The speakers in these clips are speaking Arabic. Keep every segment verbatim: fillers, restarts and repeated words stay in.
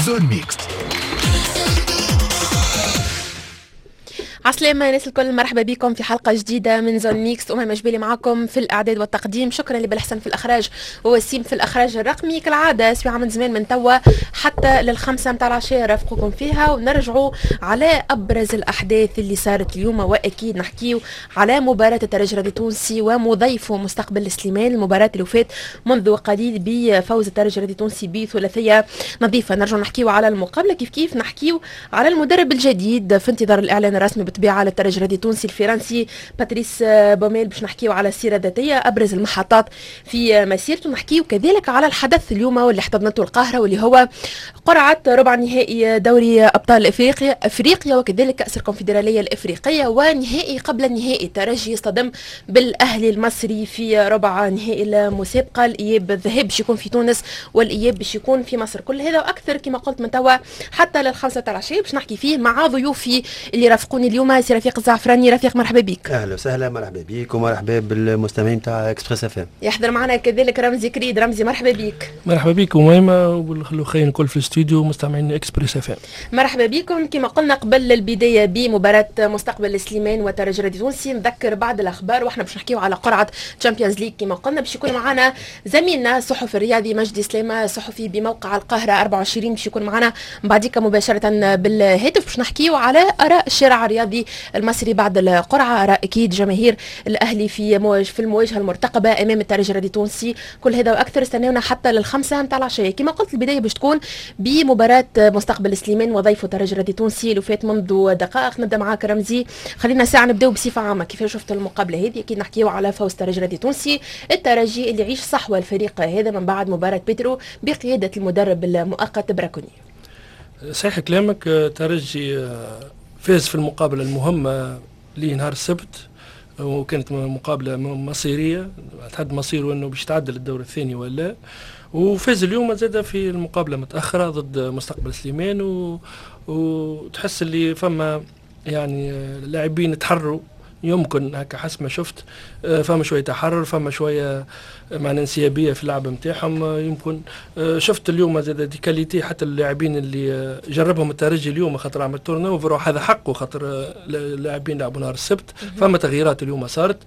زون ميكس. عسلامة ناس الكل، مرحبا بكم في حلقة جديدة من زون ميكس. أمي مجبلي معكم في الإعداد والتقديم. شكرا لبالحسن في الإخراج ووسيم في الإخراج الرقمي. كالعادة سواء من زمان من توا حتى للخمسة متاع العشية رافقكم فيها، ونرجعوا على أبرز الأحداث اللي صارت اليوم. وأكيد نحكيو على مباراة الترجي الرياضي التونسي ومضيفه مستقبل سليمان، المباراة اللي فات منذ قليل بفوز الترجي الرياضي التونسي بثلاثية نظيفة. نرجع نحكيو على المقابلة، كيف كيف نحكيو على المدرب الجديد في انتظار الإعلان الرسمي بالطبيعة على الترجي الرياضي التونسي الفرنسي باتريس بوميل. باش نحكيو على السيرة الذاتية، أبرز المحطات في مسيرته. نحكيو كذلك على الحدث اليوم واللي احتضنته القاهرة، واللي هو قرعة ربع نهائي دوري أبطال إفريقيا أفريقيا وكذلك كأس الكونفدرالية الإفريقية، ونهائي قبل النهائي الترجي يصطدم بالأهلي المصري في ربع نهائي المسابقة. الإياب الذهاب باش يكون في تونس والإياب باش يكون في مصر. كل هذا وأكثر كما قلت من توا حتى للخمسة تاع العشية باش نحكي فيه مع ضيوفي اللي رافقوني اليوم. سي رفيق الزعفراني. رفيق مرحبا بك. اهلا وسهلا، مرحبا بك ومرحبا بالمستمعين تاع اكسبريس اف ام. يحضر معنا كذلك رمزي كريد. رمزي مرحبا بك. مرحبا بك وميمه والخلوخين الكل في الاستوديو مستمعين اكسبريس اف ام. مرحبا بكم. كما قلنا قبل البدايه بمباراه مستقبل سليمان والترجي الرياضي التونسي نذكر بعض الاخبار، واحنا باش نحكيو على قرعه تشامبيونز ليج. كما قلنا باش يكون معنا زميلنا الصحفي الرياضي مجدي سليمه، صحفي بموقع القاهره أربعة وعشرين، باش يكون معنا بعديك مباشره بالهاتف باش نحكيو على اراء الشارع الرياضي المصري بعد القرعه، اراء اكيد جماهير الاهلي في مواجه في المواجهه المرتقبه امام الترجي الرياضي التونسي. كل هذا واكثر استناونا حتى للخمسه نتاع العشيه. كما قلت البدايه باش تكون بمباراه مستقبل سليمان وضيفه الترجي الرياضي التونسي اللي فات منذ دقائق. نبدا معاك رمزي، خلينا ساعه نبداو بصفه عامه كيف شفت المقابله هذه. اكيد نحكيو على فوز الترجي الرياضي التونسي، الترجي اللي يعيش صحوه الفريق هذا من بعد مباراه بيترو بقياده المدرب المؤقت براكوني. صحيح كلامك، ترجي فاز في المقابله المهمه ليه نهار السبت، وكانت مقابله مصيريه تحد مصيره انه باش يتعدل الدور الثاني ولا، وفاز اليوم زاد في المقابله متاخره ضد مستقبل سليمان. و... وتحس اللي فما يعني لاعبين تحرروا، يمكن هكا حسب ما شفت فما شويه تحرر، فما شويه معنى انسيابيه في اللعب نتاعهم. يمكن شفت اليوم زاد دي كاليتي حتى اللاعبين اللي جربهم الترجي اليوم خاطر عمل تورن اوفر، وهذا حقه خاطر اللاعبين لعبوا نهار السبت. فما تغييرات اليوم صارت،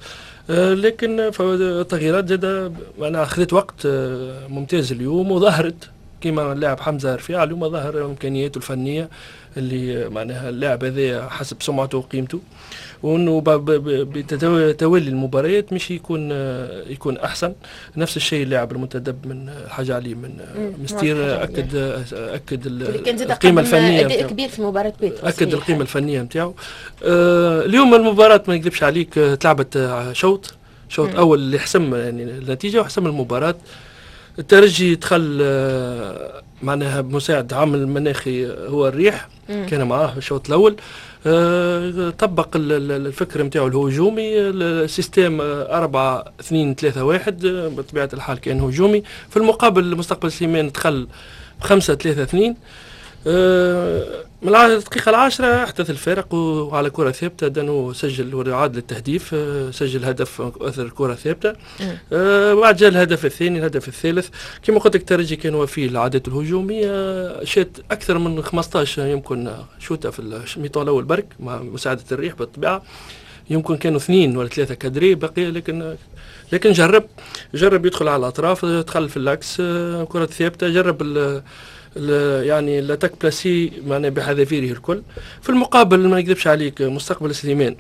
لكن التغييرات زاد معناها اخذت وقت ممتاز اليوم، وظهرت كما اللاعب حمزه رفيع اليوم ظهر امكانياته الفنيه اللي معناها اللاعب هذا حسب سمعته وقيمته، وانه بتوالي المباريات مش يكون يكون احسن. نفس الشيء اللاعب المنتدب من الحاج علي من مستير اكد اكد القيمه الفنيه اداء كبير في مباراه بيترو، اكد القيمه الفنيه نتاعو. آه اليوم المباراه ما نكذبش عليك تلعبت شوط شوط اول اللي حسم يعني النتيجه وحسم المباراه. الترجي دخل آه معناها بمساعد عامل مناخي هو الريح، مم. كان معاه الشوط الاول. أه طبق الفكر نتاعو الهجومي، السيستم أربعة اثنين ثلاثة واحد بطبيعة الحال كان هجومي. في المقابل مستقبل سليمان دخل بخمسة ثلاثة اثنين. أه من الدقيقة العاشرة احدث الفارق، وعلى كرة ثابتة دانو سجل وعاد للتهديف، أه سجل هدف أثر كرة ثابتة. أه بعد جاء الهدف الثاني الهدف الثالث. كما قلت لك الترجي كان وفي العادات الهجومية، شات أكثر من خمسطاش يمكن شوطة في الميطان الأول برك مع مساعدة الريح بالطبيعة. يمكن كانوا اثنين ولا ثلاثة كادري بقية، لكن لكن جرب جرب يدخل على الأطراف، دخل في اللاكس كرة ثابتة، جرب ال يعني لاتاك بلاسي معناه بحذافيره الكل. في المقابل ما نكذبش عليك مستقبل سليمان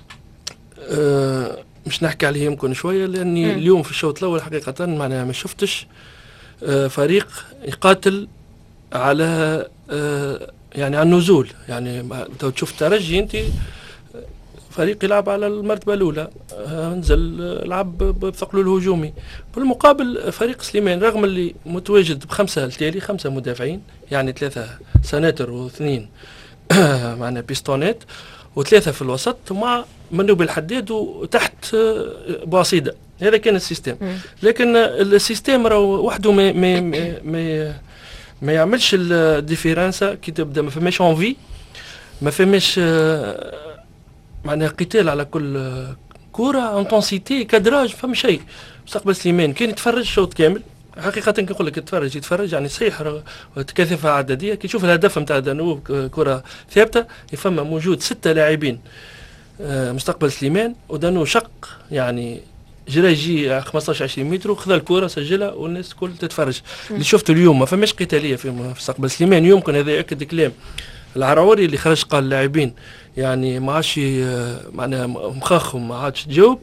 أه مش نحكي عليه يمكن شويه، لاني م. اليوم في الشوط الاول حقيقه معناها ما شفتش أه فريق يقاتل على أه يعني على النزول. يعني انت تشوف الترجي انت فريق يلعب على المرتبه الاولى، انزل العب بثقله الهجومي. بالمقابل فريق سليمان رغم اللي متواجد بخمسه التالي خمسه مدافعين، يعني ثلاثه سناتر واثنين معنا بيستونات وثلاثه في الوسط مع منوب الحداد وتحت بواسيده. هذا كان السيستم، لكن السيستم راهو وحده ما ما ما, ما يعملش الديفيرانسا كي تبدا. ما فماش انفي، ما فماش معناها قتال على كل كرة، انتنسيتي كادراج، فما شيء. مستقبل سليمان كان يتفرج شوط كامل حقيقة كي نقول لك تفرج يتفرج يعني صحيح كثافة عددية. كي تشوف الهدف نتاع دانوب كرة ثابتة يفهم موجود ستة لاعبين مستقبل سليمان ودانو شق يعني جرى يجي خمسطاش عشرين متر وخذ الكرة سجلها والناس الكل تتفرج. اللي شفته اليوم ما فماش قتالية في مستقبل سليمان. يمكن هذا يأكد كلام العراوري اللي خرج قال اللاعبين يعني ما عادش معناها مخخم ما عادش تجاوب.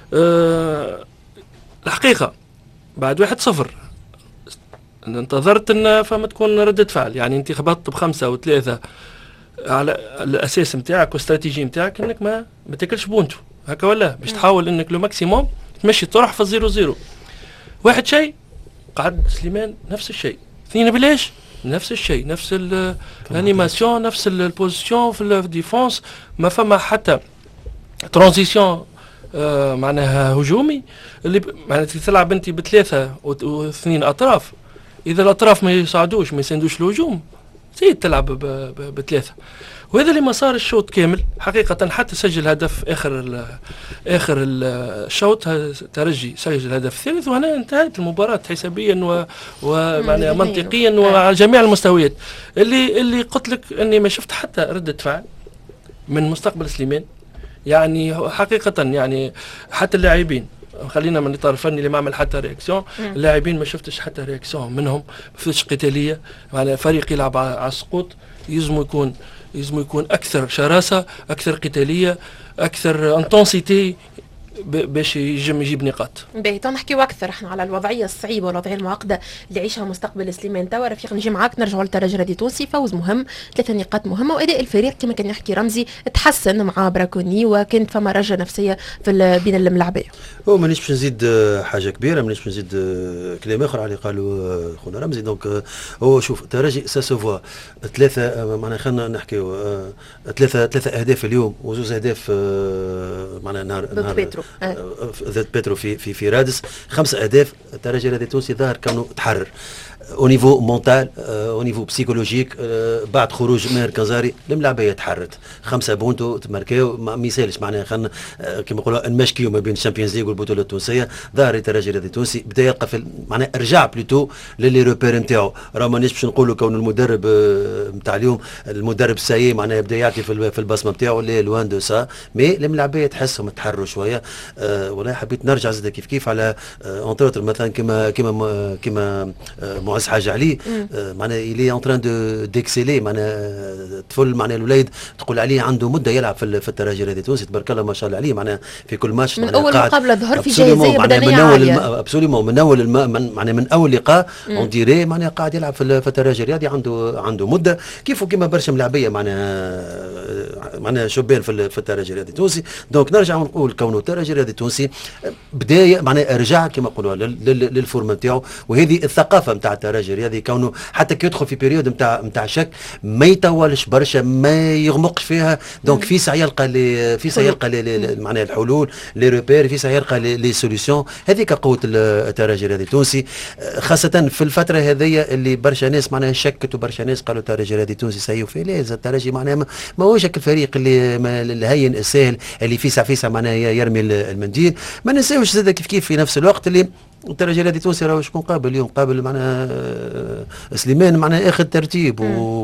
أه الحقيقة بعد واحد صفر انتظرت ان فما تكون ردة فعل. يعني انت خبطت بخمسة وثلاثة على الاساس نتاعك والاستراتيجي نتاعك انك ما ما تاكلش بونتو هكا ولا باش تحاول انك لو ماكسيموم تمشي تروح في الزيرو زيرو. واحد شيء قعد سليمان نفس الشيء. اثنين بلاش نفس الشيء نفس الانيماسيون نفس البوزيسيون في الديفونس ما فما حتى ترانزيسيون آه معناها هجومي. اللي معناها تلعب انت بثلاثه واثنين اطراف اذا الاطراف ما يصعدوش ما يساندوش الهجوم زيد تلعب بثلاثه. وهذا اللي ما صار الشوط كامل حقيقه. حتى سجل هدف اخر ال اخر الشوط ترجي سجل الهدف الثالث وهنا انتهت المباراه حسابيا ومعناها منطقيا وعلى جميع المستويات. اللي اللي قلت لك اني ما شفت حتى رده فعل من مستقبل سليمان. يعني حقيقه يعني حتى اللاعبين خلينا من الاطار الفني اللي ما عمل حتى رياكسيون. اللاعبين ما شفتش حتى رياكسيون منهم. ما فيش قتاليه. يعني فريق يلعب على السقوط يلزم يكون يلزم يكون اكثر شراسه اكثر قتاليه اكثر انتونسيتي باش يجم يجيب نقاط. باهي تو نحكيو اكثر احنا على الوضعيه الصعيبه والوضعيه المعقده اللي يعيشها مستقبل سليمان توا. رفيق نجي معاك نرجعوا للترجي الرياضي التونسي. فوز مهم ثلاثه نقاط مهمه واداء الفريق كما كان يحكي رمزي تحسن مع براكوني وكانت فما رجه نفسيه في بين الملاعبيه. هو مانيش باش نزيد حاجه كبيره مانيش باش نزيد كلام اخر على اللي قالوا خونا رمزي. دونك هو شوف الترجي سا سو فوا ثلاثه معناها خلينا نحكيو ثلاثه ثلاثه اهداف اليوم وزوز اهداف معناها نهار نهار بيترو ذات بيترو في في في رادس. خمس اهداف. الترجي الرياضي التونسي ظاهر كانوا تحرر او نيفو مونتال او نيفو بسيكولوجيك. بعد خروج ماهر كنزاري الملاعبيه تحررت خمسه بونتو تماركاو ما يسالش معناها خلينا كما نقولوا نمشكيو ما بين الشامبيونز ليغ والبطوله التونسيه. ظاهر الترجي الرياضي التونسي بدا يلقى في معناها رجع بلوتو للي روبير نتاعو. راه مانيش باش نقولوا كون المدرب نتاع اليوم المدرب سايي معناها بدا يعطي في البصمه نتاعو اللي لوان دو سا. مي الملاعبيه تحسهم تحرروا شويه. أه والله حبيت نرجع زاد كيف كيف على اونتر مثلا كما كما كما معز حاجه عليه معناها اللي اون تران دو ديكسيلي معناها طفل معناها الوليد تقول عليه عنده مده يلعب في في الترجي الرياضي التونسي تبارك الله ما شاء الله عليه. معناها في كل ماتش من اول مقابله ظهر في جاهزيه بدنيه من اول عاليه ابسوليومون من اول معناها من اول لقاء اون ديري معناها قاعد يلعب في الترجي الرياضي عنده عنده مده كيف كيما برشا ملاعبيه معناها معناها شبان في في الترجي الرياضي التونسي. دونك نرجع ونقول كونه الترجي الرياضي التونسي بدايه معناها رجع كما نقولوا للفورم نتاعو. وهذه الثقافه نتاع الترجي الرياضي كونه حتى كي يدخل في بيريود نتاع نتاع شك ما يطولش برشا ما يغمقش فيها. دونك في ساعه يلقى لي في ساعه يلقى لي معناها الحلول لي روبير في ساعه يلقى لي سوليسيون. هذيك قوه الترجي الرياضي التونسي خاصه في الفتره هذه اللي برشا ناس معناها شكت وبرشا ناس قالوا الترجي الرياضي التونسي سيء في لازم الترجي معناها ما هوش الفريق اللي الهين السهل اللي فيسع فيسع معناها يرمي المنديل. ما ننساوش زاد كيف كيف في نفس الوقت اللي الترجي الرياضي التونسي راهو شكون قابل اليوم قابل معناها سليمان معناها اخر ترتيب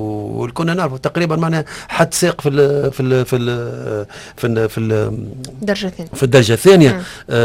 وكنا نعرفوا تقريبا معناها حد ساق في ال في ال في ال في ال في الدرجه الثانيه في الدرجه الثانيه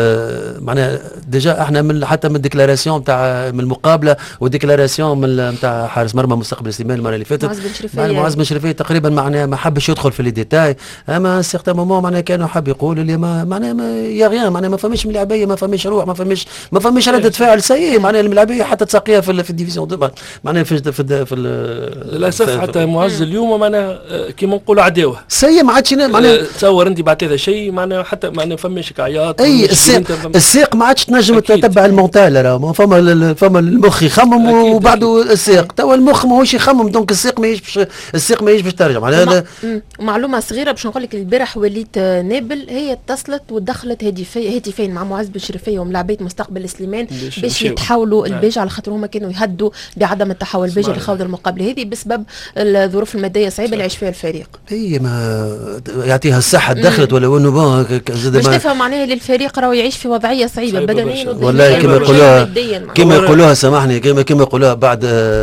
آه معناها ديجا احنا من حتى من الديكلاراسيون تاع من المقابله والديكلاراسيون من نتاع حارس مرمى مستقبل سليمان المره اللي فاتت معز بن شريفيه معز بن شريفيه تقريبا معناها ما حبش يدخل في لي ديتاي. اما سيغتان مومون معناها كانوا حاب يقول اللي ما معناها يا غيان معناها ما فماش ملاعبيه ما فماش روح ما فماش ما فماش ردة فعل سيء معناها الملاعبيه حتى تساقيها في في الديفيزيون دو معناها في في في للاسف حتى معز اليوم معناها كيما نقولوا عداوه سيء ما عادش معناها تصور انت بعد هذا الشيء معناها حتى معناها فماش عياط. اي الساق الساق ما عادش تنجم تتبع المونتال راه فما فما المخ يخمم وبعده الساق توا المخ ماهوش يخمم. دونك الساق ما يجيش الساق ما يجيش باش ترجع معناها. معلومه صغيره باش نقول لك البارح وليت نابل هي اتصلت ودخلت هاتفين هاتفين مع معز بن شريفيه وملاعبيه مستقبل سليمان سليمان باش يتحولوا البيج، على خاطر هما كانوا يهدوا بعدم التحول البيج لخوض المقابله هذه بسبب الظروف الماديه صعيبه اللي يعيش فيها الفريق. هي ما يعطيها الصحه دخلت ولا انه بون زاد مش تفهم معناها اللي الفريق راهو يعيش في وضعيه صعيبه بدنيا والله كما يقولوها كما يقولوها سامحني كما كما يقولوها بعد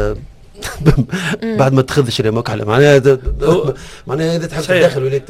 بعد ما تخذش ريموك معناها معناها اذا تحب تدخل وليت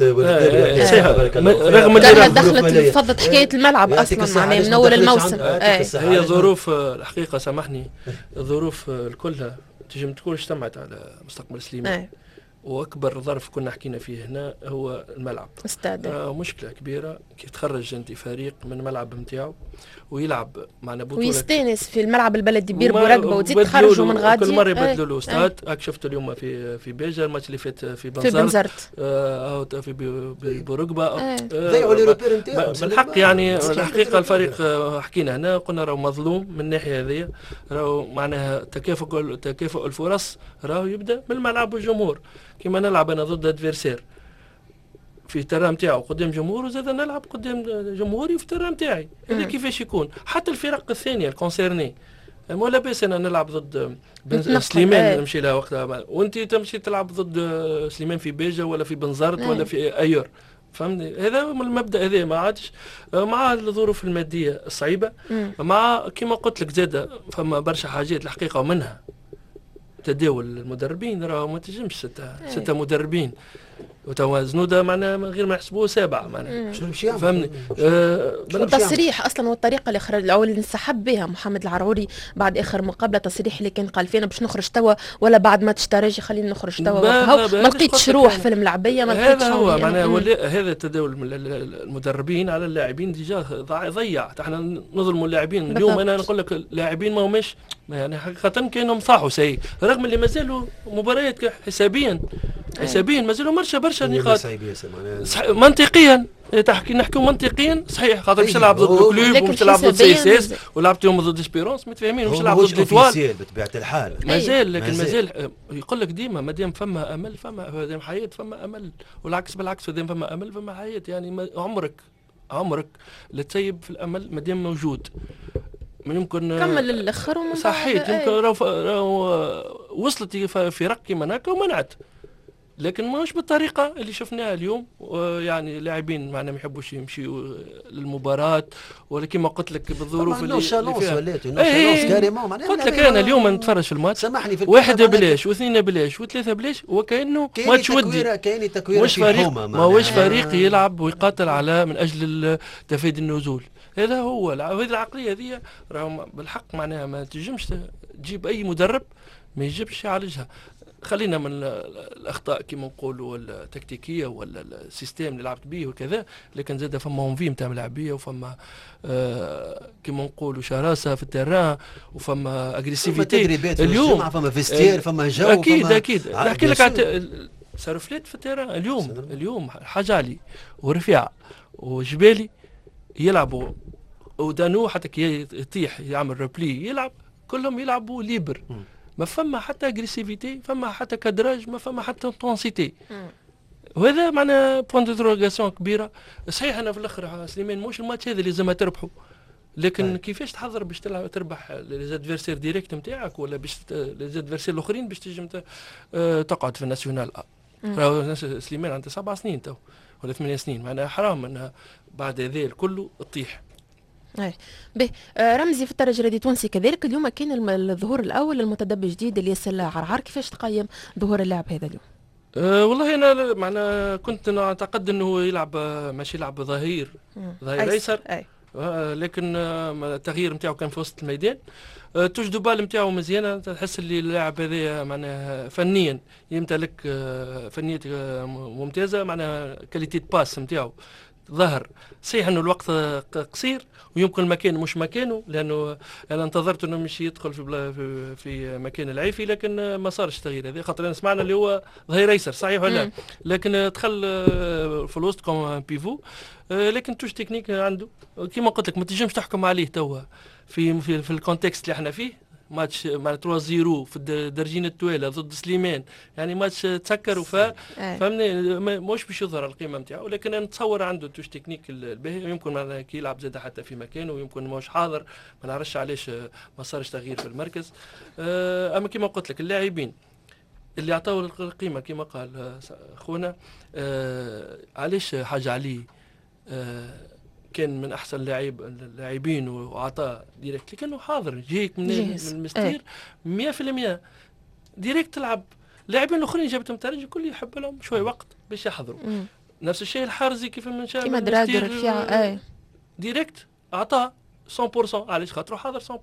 رغم اللي دخلت فضت حكايه الملعب اصلا معناها من اول الموسم. هي ظروف الحقيقه سامحني الظروف كلها تجي تكون اجتمعت على مستقبل سليمان، واكبر ظرف كنا حكينا فيه هنا هو الملعب. استاد آه مشكله كبيره كي تخرج انت فريق من الملعب نتاعو ويلعب معنا بطوله ويستانس في الملعب البلدي بيربو رقبه وتزيد تخرجوا من غادي كل مره يبدلوا له استاد. هاك شفت اليوم في في بيجا الماتش اللي فات في بنزرت في بنزرت آه في بورقبه ضيعوا لي روبير نتاعو بالحق. يعني الحقيقه الفريق حكينا هنا قلنا راهو مظلوم من الناحيه هذه، راهو معناها تكافؤ تكافؤ الفرص راهو يبدا من الملعب والجمهور. كما نلعب انا ضد ادفيرسير في الترام نتاعو قدام جمهور وزاد نلعب قدام جمهوري في الترام نتاعي، هذا كيفاش يكون. حتى الفرق الثانيه الكونسيرني مو لاباس انا نلعب ضد سليمان نمشي لها وقتها وانت تمشي تلعب ضد سليمان في بيجا ولا في بنزرت ولا في ايور، فهمني. هذا من المبدا هذا ما عادش مع الظروف الماديه الصعيبه، مع كما قلت لك زاد فما برشا حاجات الحقيقه ومنها تداول المدربين. راهو ما تجمش ستة ستة مدربين وتوا زنوده معناها غير ما يحسبوه سابعه معناها فهمني. آه التصريح اصلا والطريقه اللي خرج او اللي انسحب بها محمد العرعوري بعد اخر مقابله، تصريح اللي كان قال فينا باش نخرج توا ولا بعد ما تشترجي خلينا نخرج توا، ما لقيتش روح في الملعبيه ما لقيتش. هذا هو معناها هذا تداول المدربين على اللاعبين ديجا ضيع. احنا نظلموا اللاعبين اليوم. انا نقول لك اللاعبين ما هماش يعني حقيقه كانوا صاحوا سيء رغم اللي مازالوا مباريات حسابيا حسابيا مازالوا برشا برشا نقاط منطقيا تحكي نحكيو منطقيا صحيح. خاطر باش تلعب ضد الكلوب ومش تلعب ضد سي اس اس ولعبتهم ضد اسبيرونس متفاهمين مش تلعب ضد ليتوال بطبيعه الحال مازال. لكن مازال يقول لك ديما ما دام فما امل فما دام حياه فما امل، والعكس بالعكس ما دام فما امل فما حياه. يعني عمرك عمرك لا تسيب في الامل ما دام موجود. يمكن كمل للاخر ومن صحيح يمكن راهو وصلت في رق كيما هكا ومنعت، لكن ماهوش بالطريقه اللي شفناها اليوم. يعني لاعبين معنا ما يحبوش يمشيوا للمباراه ولا كما قلت لك بالظروف اللي فيها. قلت لك انا اليوم نتفرج في الماتش سامحني في واحد بلاش واثنين بلاش وثلاثه بلاش وكانه ماتش ودي مش فريق ماهوش فريق يلعب ويقاتل على من اجل تفادي النزول. هذا هو هذه العقليه هذه راهو بالحق معناها ما تجمش تجيب اي مدرب ما يجيبش يعالجها. خلينا من الاخطاء كما نقولوا التكتيكيه ولا السيستم اللي لعبت به وكذا، لكن زاد فما اونفي نتاع ملاعبيه وفما آه كما نقولوا شراسه في التيران وفما اغريسيفيتي اليوم فما فيستير فما جو اكيد فما اكيد نحكي لك على سرفلات في التيران اليوم سنة. اليوم حجالي ورفيع وجبالي يلعبوا ودانو حتى كي يطيح يعمل ريبلي يلعب كلهم يلعبوا ليبر، ما فما حتى اغريسيفيتي، فما حتى كادراج، ما فما حتى انتونسيتي. وهذا معناها بوان دو كبيره. صحيح انا في الاخر سليمان مش الماتش هذا اللي لازم تربحوا، لكن أي. كيفاش تحضر باش تلعب تربح ليزادفيرسير ديريكت نتاعك ولا باش ليزادفيرسير الاخرين باش تجي اه تقعد في الناسيونال ا راهو سليمان عنده سبع سنين تو ولا ثمانية سنين، معناها حرام انها بعد هذا كله تطيح. اي به آه رمزي في الترجي الرياضي التونسي كذلك اليوم كان الظهور الاول للمتدرب الجديد الياس عرعر، كيفاش تقيم ظهور اللاعب هذا اليوم؟ أه والله انا معنا كنت نعتقد انه يلعب ماشي يلعب ظهير ظهير ايسر آه لكن آه التغيير نتاعو كان في وسط الميدان. آه توجدوا بال نتاعو مزيانه، تحس اللي اللاعب هذا معناها فنيا يمتلك آه فنيات آه ممتازه، معناها كاليتي باس نتاعو ظهر. صحيح انه الوقت قصير ويمكن المكان مش مكانه، لانه انا انتظرت انه مش يدخل في في مكان العيفي، لكن ما صارش التغيير هذا خاطر سمعنا اللي هو ظهير ايسر صحيح ولا، لكن دخل في الوسط كوم بيفو. لكن توش تكنيك عنده كما قلت لك ما تنجمش تحكم عليه توا في في, في الكونتكست اللي احنا فيه. ماتش مع ثلاثة صفر في الدرجين التوالى ضد سليمان، يعني ماتش تسكر وفا فهمني مش باش يظهر القيمه نتاعو، ولكن انا نتصور عنده توش تكنيك الباهي، يمكن معناها كي يلعب زاد حتى في مكانه، ويمكن ماهوش حاضر، ما نعرفش علاش ما صارش تغيير في المركز. اما كما قلت لك اللاعبين اللي عطاو القيمه كما قال خونا، آه علاش حاجه علي آه كان من احسن لاعب اللاعبين وعطاه ديريكت، لكنه حاضر جيك من المستير مية في المية ديريكت تلعب. اللاعبين الاخرين جابتهم ترجي الكل يحب لهم شوي وقت باش يحضروا. مم. نفس الشيء الحارزي كيف ما شاف كيما دراجر رفيع اي ديريكت عطاه مية بالمية علاش خاطر حاضر مية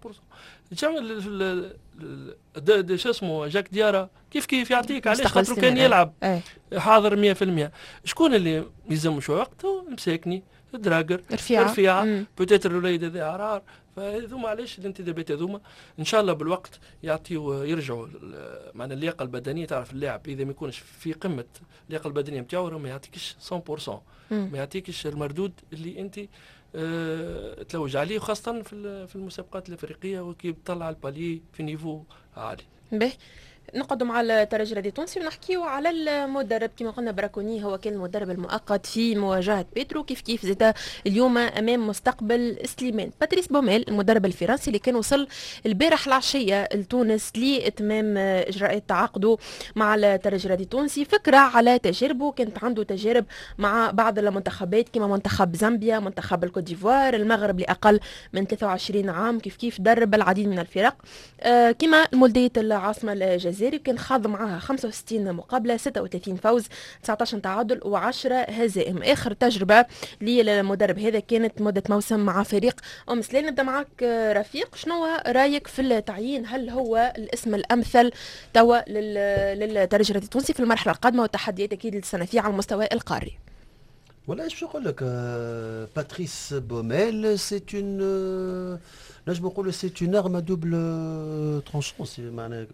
بالمية. شو اسمه جاك ديارا كيف كيف يعطيك علاش خاطر كان يلعب ايه. حاضر مية في المية. شكون اللي يلزم شوي وقت؟ هو مساكني دراجر رفيعه رفيعه بوتيتر الوليد هذا عرار. فهذوما علاش الانتدابات هذوما ان شاء الله بالوقت يعطيوا يرجعوا معنا اللياقه البدنيه. تعرف اللاعب اذا ما يكونش في قمه اللياقه البدنيه نتاعو ما يعطيكش مية بالمية، ما يعطيكش المردود اللي انت أه تلوج عليه، خاصه في في المسابقات الافريقيه وكي بتطلع البالي في نيفو عالي. به نقعدوا مع الترجي الرياضي التونسي ونحكيو على المدرب كما قلنا براكوني، هو كان المدرب المؤقت في مواجهه بيترو، كيف كيف زاد اليوم امام مستقبل سليمان. باتريس بوميل المدرب الفرنسي اللي كان وصل البارح العشيه لتونس لاتمام اجراءات تعاقده مع الترجي الرياضي التونسي، فكره على تجاربه، كانت عنده تجارب مع بعض المنتخبات كما منتخب زامبيا، منتخب الكوت ديفوار، المغرب لاقل من ثلاثة وعشرين عام، كيف كيف درب العديد من الفرق آه كما المولديه العاصمه الجزائرية، كان خاض معها خمسة وستين مقابلة، ستة وثلاثين فوز، تسعة عشر تعادل وعشرة هزائم. آخر تجربة للمدرب هذا كانت مدة موسم مع فريق أم سليم. نبدأ معك رفيق، شنو رأيك في التعيين؟ هل هو الاسم الأمثل توا للترجي الرياضي التونسي في المرحلة القادمة والتحديات أكيد السنة فيه على المستوى القاري؟ والله ايش نقول لك، باتريس بوميل سي اون نجم نقولوا سي اون ارم دوبل ترونشون، معناها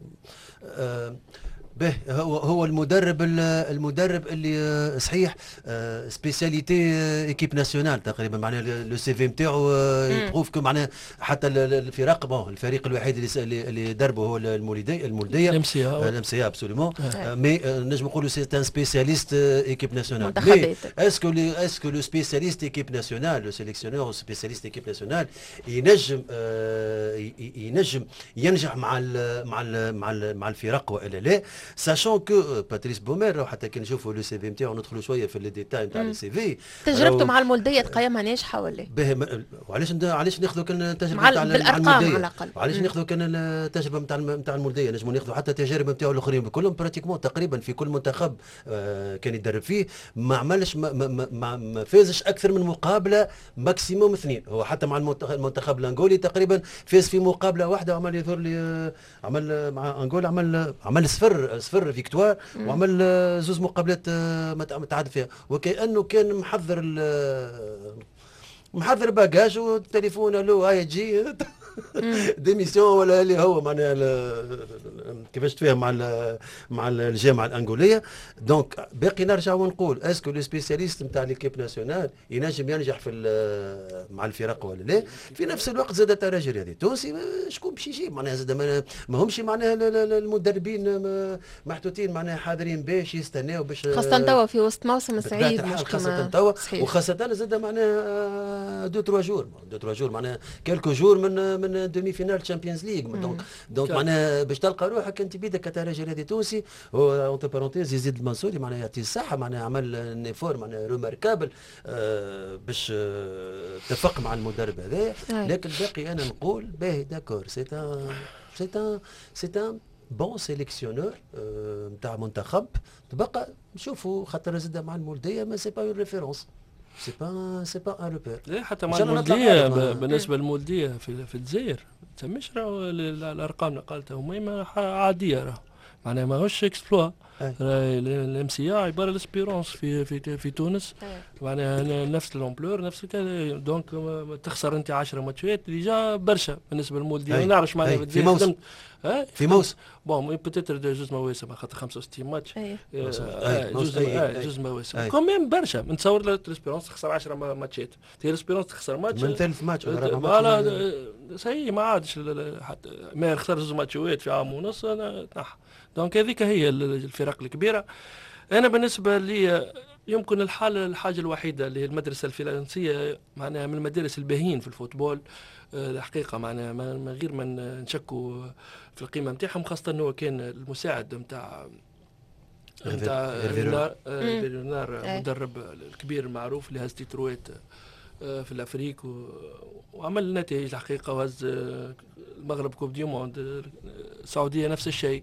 به هو هو المدرب المدرب اللي صحيح سبيسياليتي ايكيب ناسيونال تقريبا، معناها لو سي في نتاعو يبروف كو معناها حتى الفرق بون الفريق الوحيد اللي اللي دربه هو المولديه المولديه الام سي الام سي ابسوليومون، مي نجم نقولوا سي ان سبيسياليست ايكيب ناسيونال. مي اسكو لي اسكو لو سبيسياليست ايكيب ناسيونال لو سيليكسيونور سبيسياليست ايكيب ناسيونال ينجم ينجم ينجح مع ال مع ال مع ال مع الفرق والا لا؟ ساشون كو باتريس بومير حتى كي نشوفوا لو سي في نتاعو ندخلوا شويه في لي ديتاي نتاع لي سي في، تجربته مع المولديه تقيمها ناجحه ولا؟ باهي، وعلاش علاش ناخذوا كان التجربه نتاع المولديه؟ وعلاش ناخذوا كان التجربه نتاع نتاع المولديه؟ نجموا ناخذوا حتى التجارب نتاعو الاخرين كلهم براتيكمون تقريبا في كل منتخب آه كان يدرب فيه ما عملش ما, ما, ما, ما فازش اكثر من مقابله ماكسيموم اثنين. هو حتى مع المنتخب الانغولي تقريبا فاز في مقابله واحده وعمل يظهر لي عمل مع انغولا عمل عمل صفر صفر فيكتوار وعمل زوز مقابلات متعادل فيها، وكأنه كان محضر محضر باجاج والتليفون له هاي تجي ديميسيون ولا اللي هو معناها كيفاش تفاهم مع مع الجامعه الانغوليه. دونك باقي نرجع ونقول اسكو لو سبيسياليست نتاع ليكيب ناسيونال ينجم ينجح في مع الفرق ولا لا؟ في نفس الوقت زاد الترجي الرياضي التونسي شكون باش يجيب معناها زاد ما همش معناها المدربين محطوطين معناها حاضرين باش يستناو باش خاصه توا في وسط موسم صعيب مش خاصه توا وخاصه زاد معناها دو تروا جور دو تروا جور معناها كيلكو جور من من دومي فينال تشامبيونز ليغ. دونك دونك معناها باش تلقى روحك انت بيدك كترجي رياضي تونسي. هو اونتر بارونتيز يزيد المنصوري معناها يعطيه الصحه معناها عمل نيفور معناها روماركابل آه باش آه اتفق مع المدرب هذايا. لكن باقي انا نقول باهي داكور سي ان سي ان سي ان بون سيليكسيونور نتاع منتخب. تبقى نشوفوا خاطر زاد مع المولديه ما سي با اون ريفيرونس سي با سي با ان روبير. لا حتى مع المولديه بالنسبه للمولديه في في الجزائر تمش راهو الارقام اللي قالتها هما عاديه راهو معناها ماهوش اكسبلوا. الام سي عباره الاسبيرونس في في في تونس معناها نفس الامبلور نفس دونك تخسر انت عشرة ماتشات ديجا برشا بالنسبه للمولدي ما نعرفش معناها في موسم في موسم بون بوتيتر جوز مواسم خاطر خمسة وستين ماتش جوز جوز مواسم كوميم برشا نتصور لاسبيرونس تخسر عشرة ماتشات تي اسبيرونس تخسر ماتش من ثالث ماتش فوالا صحيح ما عادش حتى ما خسر زوج ماتشات في عام ونص انا نح دونك هذيك هي الفرق الكبيره. انا بالنسبه لي يمكن الحالة الحاجة الوحيدة اللي هي المدرسة الفرنسية معناها من المدارس الباهين في الفوتبول الحقيقة معناها من غير ما نشكوا في القيمة نتاعهم خاصة انه كان المساعد نتاع نتاع فيرونار مدرب الكبير المعروف اللي هز تيتروات في الافريق وعمل نتائج الحقيقة وهز المغرب كوب دي موند السعودية نفس الشيء.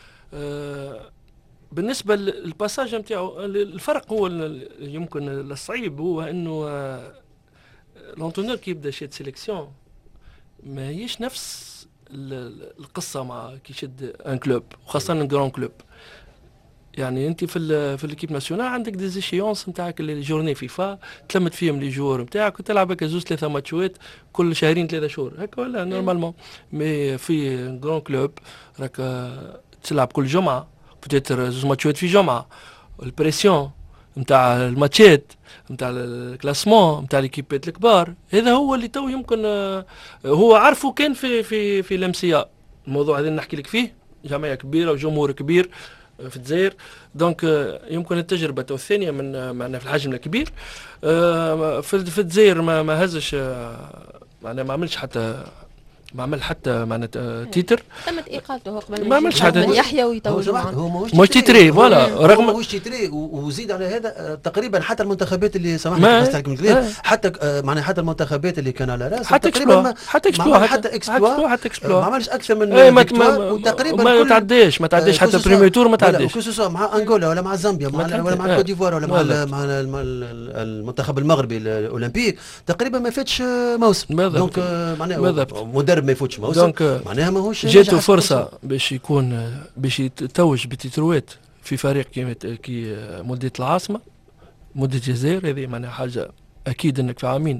بالنسبة للباساج نتاعو الفرق هو يمكن الصعيب هو انه لونتونور كي يبدا شاد سيليكسيون ما هيش نفس القصة مع كي يشد ان كلوب وخاصة ان جران كلوب. يعني انت في في ليكيب ناسيونال عندك دي زيشيونس نتاعك اللي جورني فيفا تلمت فيهم لي جوور نتاعك وتلعب هكا زوج ثلاثة ماتشات كل شهرين ثلاثة شهور هكا ولا نورمالمون. مي في جران كلوب راك تلعب كل جمعة بوتيتر زوج ماتشات في جمعة البريسيون نتاع الماتشات نتاع الكلاسمون نتاع ليكيبات الكبار هذا هو اللي تو يمكن هو عارفه كان في في في الامسيا الموضوع هذا نحكي لك فيه جمعية كبيرة وجمهور كبير في الجزائر دونك يمكن التجربة الثانية من معنا في الحجم الكبير في في الجزائر ما ما هزش معنا ما عملش حتى ما عمل حتى معناتها تيتر تمت اقالته قبل ما عملش حتى يحيى ويتوج هو ماهوش تيتري فوالا رغم ماهوش تيتري وزيد على هذا تقريبا حتى المنتخبات اللي سامحني حتى معناها حتى المنتخبات اللي كان على راسه حتى تقريبا حتى اكسبلوا حتى اكسبلوا حتى اكسبلوا ما عملش اكثر من وتقريبا ما تعداش ما تعداش حتى بريمير تور ما تعداش كوسوسوا مع انغولا ولا مع زامبيا ولا مع كوت ديفوار ولا مع مع المنتخب المغربي الاولمبي تقريبا ما فاتش موسم دونك معناها مدرب ما يفوتش موسم معناها ماهوش جاته فرصه باش يكون باش يتوج بتيتروات في فريق كي كي مولودية العاصمه مولودية الجزائر هذه معناها حاجه اكيد انك في عامين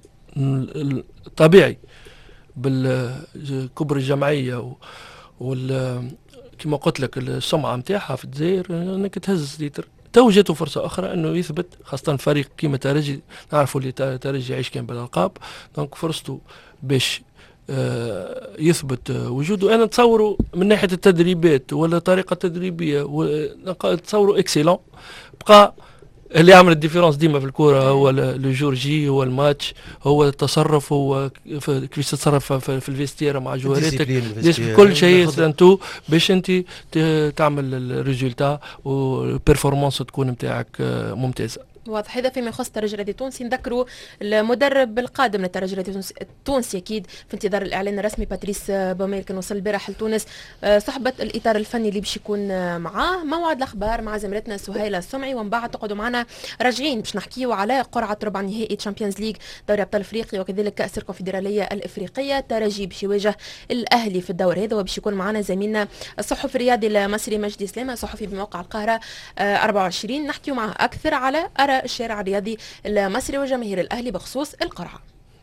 طبيعي بالكبر الجمعيه وال كما قلت لك السمعه نتاعها في الجزائر انك تهز تيتر تو جاته فرصه اخرى انه يثبت خاصه فريق كيما ترجي نعرفوا اللي ترجي يعيش كان بالالقاب دونك فرصته باش آه يثبت آه وجوده. انا نتصوره من ناحيه التدريبات ولا طريقه تدريبيه نتصوره اكسيلون بقى اللي يعمل الديفيرونس ديما في الكوره هو لو جور جي هو الماتش هو التصرف هو كيفاش تتصرف في الفيستير مع جواراتك كل شيء سنتو باش انت تعمل الريزولتا والبيرفورمانس تكون نتاعك آه ممتازه. واضح. هذا فيما يخص الترجي الرياضي التونسي. نذكروا المدرب القادم للترجي الرياضي التونسي اكيد في انتظار الاعلان الرسمي باتريس بوميل كان وصل البارح لتونس صحبه الاطار الفني اللي باش يكون معاه. موعد الاخبار مع زميلتنا سهيله السمعي ومن بعد تقعدوا معنا راجعين باش نحكيوا على قرعه ربع نهائي تشامبيونز ليج دوري ابطال افريقيا وكذلك كاس الكونفدراليه الافريقيه. الترجي باش يواجه الاهلي في الدور هذا وباش يكون معنا زميلنا الصحفي الرياضي المصري مجدي سلامه صحفي بموقع القاهره أربعة وعشرين نحكيوا معه اكثر على الشارع الرياضي المصري وجماهير الأهلي بخصوص القرعة.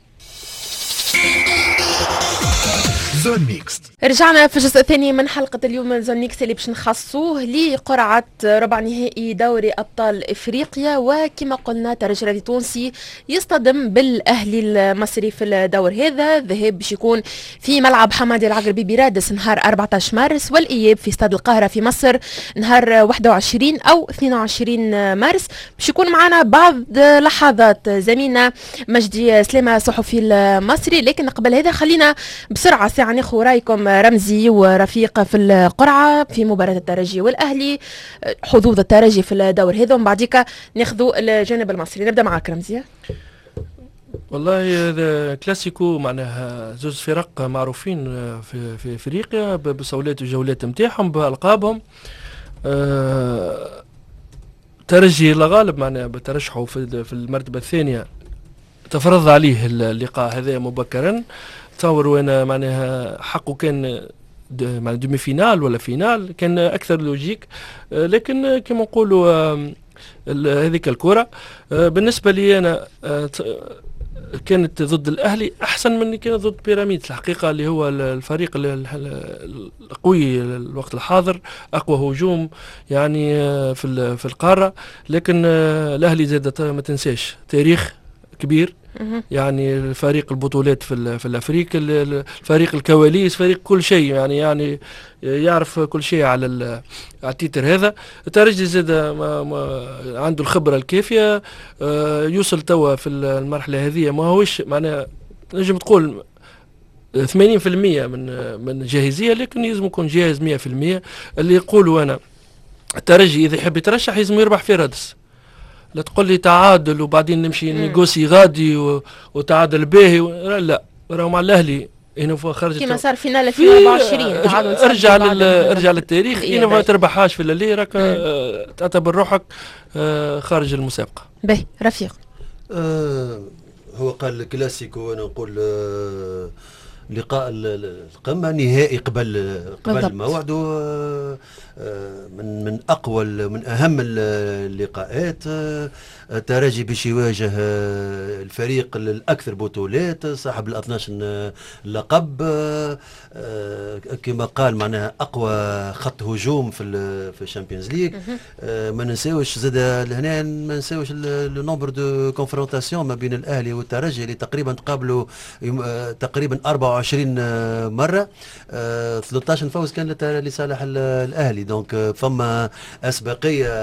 زون ميكس. رجعنا في الجزء الثاني من حلقة اليوم من زون ميكس اللي باش نخصوه لقرعة ربع نهائي دوري أبطال إفريقيا. وكما قلنا الترجي الرياضي التونسي يصطدم بالأهلي المصري في الدور هذا. الذهاب باش يكون في ملعب حمادي العقربي برادس نهار أربعة عشر مارس والإياب في استاد القاهرة في مصر نهار واحد وعشرين أو اثنين وعشرين مارس. باش يكون معنا بعض لحظات زميلنا مجدي سلامة صحفي المصري. لكن قبل هذا خلينا بسرعة ساعة ناخذ رايكم رمزي ورفيق في القرعة في مباراة الترجي والأهلي حظوظ الترجي في الدور هذا ومن بعديك ناخذوا الجانب المصري. نبدأ معك رمزي. والله هذا كلاسيكو معناها زوج فرق معروفين في في افريقيا بصولات وجولات نتاعهم بألقابهم. أه ترجي الغالب معناها بترشحه في في المرتبة الثانية تفرض عليه اللقاء هذا مبكرا. تصور وانا معناها حقه كان مع دومي فينال ولا فينال كان اكثر لوجيك. لكن كما نقولوا هذيك الكرة. بالنسبة لي أنا كانت ضد الأهلي أحسن من اللي كانت ضد بيراميدز الحقيقة، اللي هو الفريق القوي الوقت الحاضر، أقوى هجوم يعني في في القارة. لكن الأهلي زاد ما تنساش تاريخ كبير، يعني فريق البطولات في في الافريق، الفريق الكواليس، فريق كل شيء، يعني يعني يعرف كل شيء على على التيتر هذا. الترجي زاد ما ما عنده الخبره الكافيه، يوصل توا في المرحله هذه ما هوش معناها نجم تقول ثمانين بالمئة من من جاهزيه، لكن لازم يكون جاهز مئة بالمئة. اللي يقولوا انا الترجي اذا يحب يترشح لازم يربح في رادس، لا تقول لي تعادل وبعدين نمشي نيغوسي غادي و... وتعادل باهي و... لا، راهو مع الاهلي هنا خرجت كيما صار فينال ألفين وأربعة وعشرين تعادل. ارجع لل... ارجع للتاريخ، هنا ما تربحهاش في اللي راك آه... تعتبر روحك آه... خارج المسابقه. باهي رفيق. آه هو قال الكلاسيكو وانا نقول آه لقاء القمه نهائي قبل قبل الموعد، من من اقوى من اهم اللقاءات. الترجي باش يواجه الفريق الاكثر بطولات صاحب ال اثناش لقب، كما قال معناها اقوى خط هجوم في في الشامبيونز ليغ. ما ننساوش زاد لهنا ما ننساوش لو نومبر دو كونفرونتاسيون ما بين الاهلي والترجي اللي تقريبا تقابلوا تقريبا أربعة وعشرين مره، ثلاثة عشر فوز كان لصالح الاهلي. دونك فما اسبقيه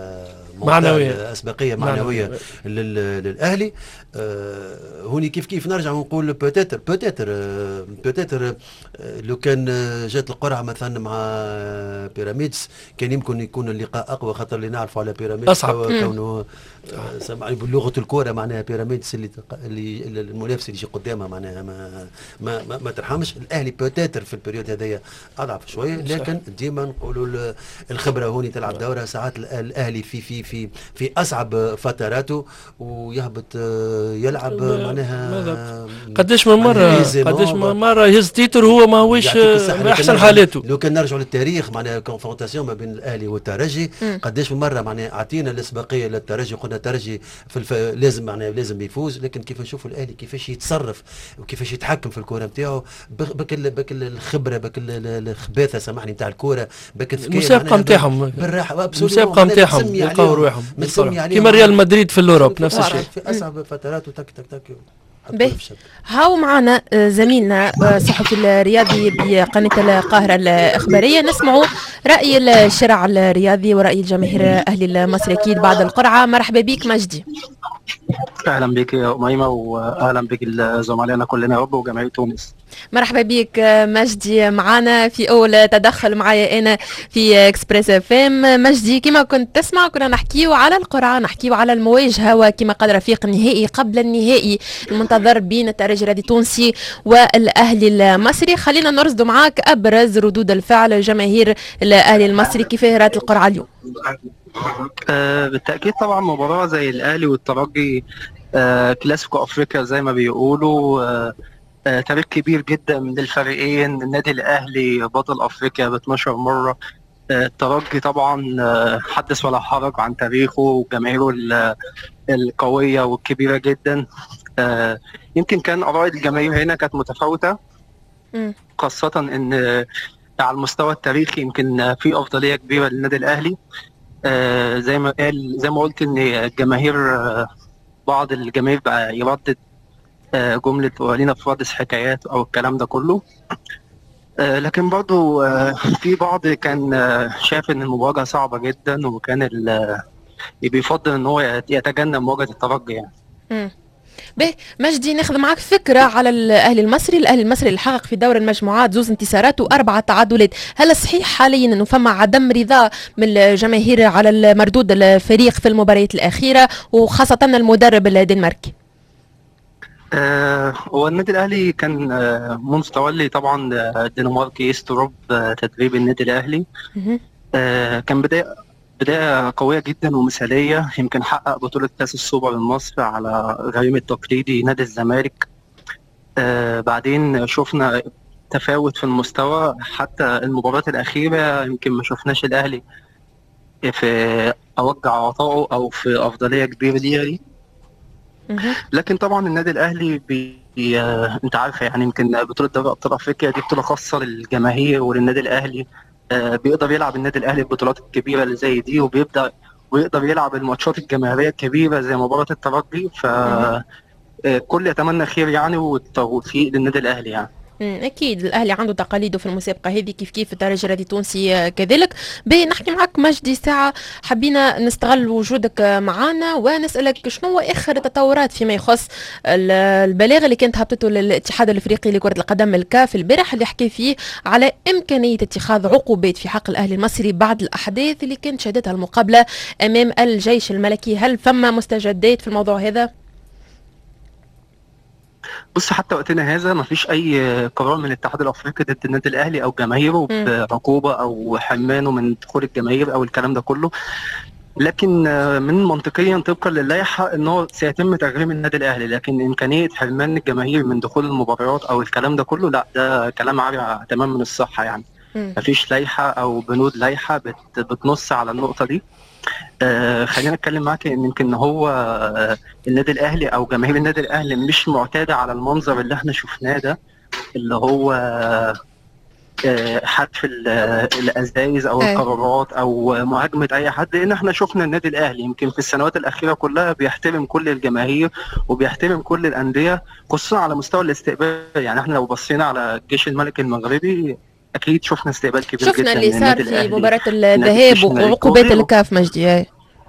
معنويه اسبقيه معنويه للاهلي. آه هوني كيف كيف نرجع ونقول بوتيتر بوتيتر آه بوتيتر آه لو كان جات القرعه مثلا مع بيراميدز كان يمكن يكون اللقاء اقوى، خاطر اللي نعرفوا على بيراميدز اصعب كونه آه سامعني بلغه الكوره معناها بيراميدز اللي اللي المنافس اللي يجي قدامها معناها ما ما, ما, ما ترحمش. الاهلي بوتيتر في البريود هذايا اضعف شويه، لكن ديما نقولوا الخبره هوني تلعب دوره. ساعات الاهلي في في في في اصعب فتراته ويهبط يلعب معناها قداش من مره قداش من مره يهز تيتر هو ما هوش احسن حالاته. لو كان نرجعوا للتاريخ معناها كونفرونتاسيون ما بين الاهلي والترجي قداش من مره معناها اعطينا الاسبقيه للترجي، قلنا الترجي في الف... لازم معناها لازم يفوز، لكن كيف نشوفوا الاهلي كيفاش يتصرف وكيفاش يتحكم في الكره نتاعو بك بك الخبره بك الخباثه سامحني نتاع الكره بك المسابقه نتاعهم بالراحه المسابقه نتاعهم يلقاو روحهم كيما ريال مدريد في الاوروب نفس الشيء في اصعب فترات وتك تك تك. هاو معنا زميلنا صحفي الرياضي بقناة القاهرة الإخبارية، نسمعوا رأي الشارع الرياضي ورأي الجماهير أهلي المصري أكيد بعد القرعة. مرحبا بك مجدي. اهلا بك يا اميمه، واهلا بك زملائنا كلنا يا رب وجماهير تونس. مرحبا بك مجدي معنا في اول تدخل معايا انا في اكسبريس اف ام. مجدي كما كنت تسمع كنا نحكيو على القرعه، نحكيو على المواجهه، وكما قال رفيق النهائي قبل النهائي المنتظر بين الترجي الرياضي التونسي والاهلي المصري. خلينا نرصدوا معاك ابرز ردود الفعل جماهير الاهلي المصري، كيف رات القرعه اليوم؟ آه بالتأكيد طبعا مباراة زي الأهلي والترجي آه كلاسيكو أفريقيا زي ما بيقولوا، آه آه تاريخ كبير جدا من الفريقين. النادي الأهلي بطل أفريقيا ب اثناشر مرة، آه الترجي طبعا آه حدث ولا حرج عن تاريخه وجماهيره القوية والكبيرة جدا. آه يمكن كان آراء الجماهير هنا كانت متفاوتة، خاصة إن آه على المستوى التاريخي يمكن في أفضلية كبيرة للنادي الأهلي. آه زي ما قال زي ما قلت ان الجماهير آه بعض الجماهير بقى يردد آه جمله ولينا في رادس حكايات او الكلام ده كله، آه لكن برضو آه في بعض كان آه شايف ان المواجهه صعبه جدا، وكان بيفضل ان هو يتجنب مواجهه الترجي يعني. م. به مجدي ناخذ معك فكرة على الأهلي المصري. الأهلي المصري اللي حقق في دور المجموعات زوز انتصارات وأربعة تعادلات، هل صحيح حاليا أنه فما عدم رضا من الجماهير على مردود الفريق في المباريات الأخيرة وخاصة المدرب الدنماركي؟ آه والنادي الأهلي كان آه منذ تولي طبعا الدنماركي يستروب آه تدريب النادي الأهلي، آه كان بداية بداية قوية جدا ومثالية. يمكن حقق بطولة كأس السوبر المصري على غريم التقليدي نادي الزمالك. آه بعدين شفنا تفاوت في المستوى، حتى المباريات الأخيرة يمكن ما شفناش الأهلي في اوجه عطائه او في افضليه كبيره ليه. لكن طبعا النادي الاهلي بي... آه، انت عارفه يعني يمكن بطوله دوري ابطال افريقيا دي بطوله خاصه للجماهير وللنادي الاهلي. آه، بيقدر يلعب النادي الاهلي البطولات الكبيره اللي زي دي، وبيبدا ويقدر يلعب الماتشات الجماهيريه الكبيره زي مباراه الترجي. ف آه، كل يتمنى خير يعني والتوفيق للنادي الاهلي يعني. اكيد الاهلي عنده تقاليده في المسابقه هذه كيف كيف الترجي الرياضي التونسي كذلك. باهي نحكي معك مجدي ساعه، حبينا نستغل وجودك معنا ونسالك شنو هو اخر التطورات فيما يخص البلاغ اللي كانت هبطته للاتحاد الافريقي لكره القدم الكاف البارح، اللي حكي فيه على امكانيه اتخاذ عقوبات في حق الاهلي المصري بعد الاحداث اللي كانت شهدتها المقابله امام الجيش الملكي. هل فما مستجدات في الموضوع هذا؟ بص، حتى وقتنا هذا ما فيش اي قرار من الاتحاد الافريقي ضد النادي الاهلي او جماهيره بعقوبه او حرمانه من دخول الجماهير او الكلام ده كله. لكن من منطقيا طبقا للائحه انه سيتم تغريم النادي الاهلي، لكن امكانيه حرمان الجماهير من دخول المباريات او الكلام ده كله لا، ده كلام عاري تمام من الصحه يعني. ما فيش لائحه او بنود لائحه بت بتنص على النقطه دي. آه خلينا اتكلم معاك ان يمكن هو آه النادي الاهلي او جماهير النادي الاهلي مش معتاده على المنظر اللي احنا شفناه ده، اللي هو آه حذف الازايز او القرارات او مهاجمه اي حد. لان احنا شفنا النادي الاهلي يمكن في السنوات الاخيره كلها بيحترم كل الجماهير وبيحترم كل الانديه، خصوصا على مستوى الاستقبال. يعني احنا لو بصينا على الجيش الملكي المغربي اكيد شفنا استقبال كبير جدا. شفنا اللي صار في مباراه الذهاب وعقوبات الكاف مجدي.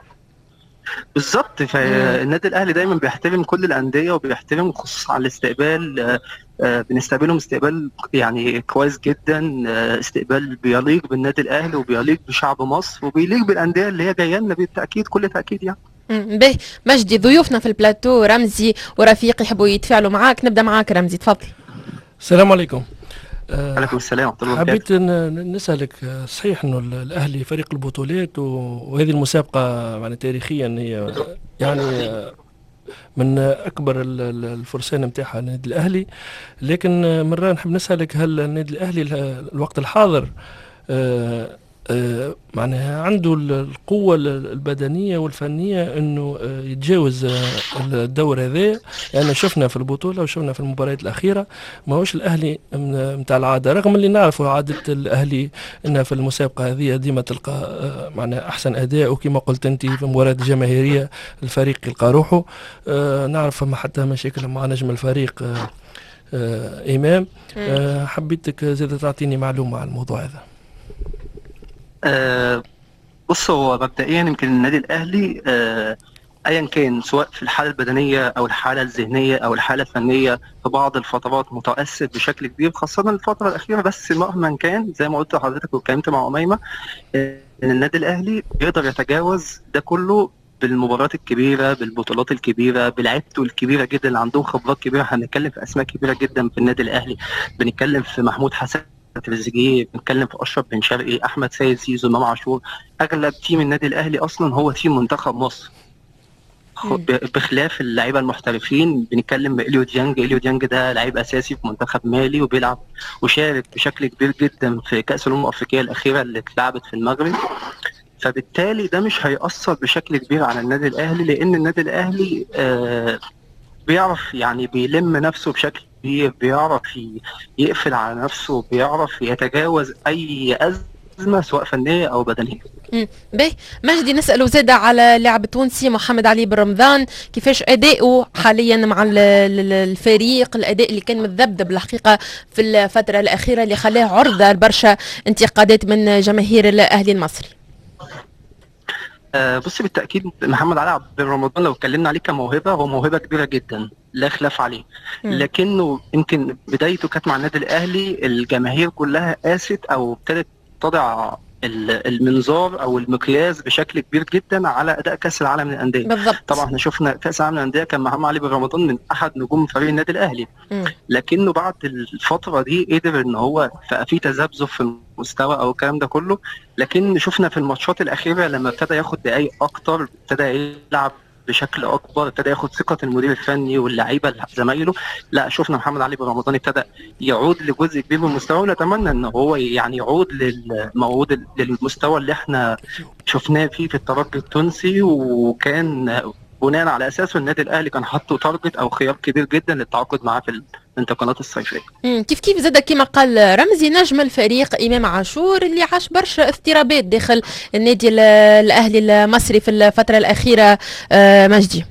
بالظبط. فالنادي الاهلي دايما بيحترم كل الانديه وبيحترم خصوصا على الاستقبال. بنستقبلهم استقبال يعني كويس جدا، استقبال بيليق بالنادي الاهلي وبيليق بشعب مصر وبيليق بالانديه اللي هي جايه لنا بالتاكيد كل تاكيد يعني. باهي مجدي، ضيوفنا في البلاتو رمزي ورفيق يحبوا يتفاعلوا معاك. نبدا معاك رمزي، تفضل. السلام عليكم. عليكم السلام ورحمة الله وبركاته. حبيت نسألك، صحيح انه الاهلي فريق البطولات وهذه المسابقة يعني تاريخيا هي يعني من اكبر الفرسان نتاعها النادي الاهلي، لكن مرة نحب نسألك هل النادي الاهلي الوقت الحاضر آه آه معناها عنده القوة البدنية والفنية انه آه يتجاوز آه الدور هذا؟ لأن يعني شفنا في البطولة وشفنا في المباريات الأخيرة ما هوش الأهلي متاع العادة، رغم اللي نعرفه عادة الأهلي أنها في المسابقة هذه ديما تلقى آه معناها أحسن أداء، وكما قلت أنت في المباريات الجماهيرية الفريق يلقى روحه. آه نعرف ما حتى مشاكل مع نجم الفريق آه آه إمام. آه حبيتك زادة تعطيني معلومة عن الموضوع هذا. أه بص، هو مبدئيا يمكن النادي الاهلي أه ايا كان سواء في الحاله البدنيه او الحاله الذهنيه او الحاله الفنيه في بعض الفترات متاثر بشكل كبير، خاصه الفتره الاخيره. بس مهما كان زي ما قلت لحضرتك واتكلمت مع اميمه ان النادي الاهلي بيقدر يتجاوز ده كله بالمباريات الكبيره، بالبطولات الكبيره، بلعيبته الكبيره جدا اللي عندهم خبرات كبيره. هنتكلم في اسماء كبيره جدا في النادي الاهلي، بنتكلم في محمود حسن تريزيجيه، بنتكلم في اشرف بن شرقي، احمد سيد زيزو، امام عاشور. اغلب تيم النادي الاهلي اصلا هو تيم منتخب مصر بخلاف اللعيبه المحترفين. بنتكلم بإليو ديانج، إليو ديانج ده لعيب اساسي في منتخب مالي وبيلعب وشارك بشكل كبير جدا في كاس الامم الافريقيه الاخيره اللي اتلعبت في المغرب. فبالتالي ده مش هيأثر بشكل كبير على النادي الاهلي، لان النادي الاهلي آه بيعرف يعني بيلم نفسه بشكل كبير، بيعرف يقفل على نفسه، بيعرف يتجاوز اي ازمه سواء فنيه او بدنيه. امم باهي مجدي، نساله زاده على اللاعب التونسي محمد علي بن رمضان، كيفاش اداؤه حاليا مع الفريق، الاداء اللي كان متذبذب الحقيقه في الفتره الاخيره اللي خلاه عرضه لبرشا انتقادات من جماهير الاهلي المصري. آه بصي، بالتاكيد محمد علي بن رمضان لو اتكلمنا عليه كموهبه، هو موهبه كبيره جدا لا خلاف عليه، لكنه يمكن بدايته كانت مع النادي الاهلي الجماهير كلها قاست او ابتدت تضع المنظار او المقياس بشكل كبير جدا على اداء كاس العالم للانديه. بالضبط. طبعا احنا شفنا كاس العالم للانديه كان محمد علي بن رمضان من احد نجوم فريق النادي الاهلي، م. لكنه بعد الفتره دي قدر ان هو في تذبذب في المستوى او الكلام ده كله. لكن شفنا في الماتشات الاخيره لما ابتدى ياخد دقائق اكتر، ابتدى يلعب بشكل اكبر، ابتدى ياخد ثقه المدير الفني واللعيبه زمايله. لا، شفنا محمد علي بن رمضان ابتدى يعود لجزء كبير من المستوى، ونتمنى ان هو يعني يعود للموعود للمستوى اللي احنا شفناه فيه في الترجي التونسي، وكان بناء على اساسه النادي الاهلي كان حاطه تارجت او خيار كبير جدا للتعاقد معاه في الانتقالات الصيفيه. كيف كيف زاد كما قال رمزي نجم الفريق امام عاشور اللي عاش برشا اضطرابات داخل النادي الاهلي المصري في الفتره الاخيره. مجدي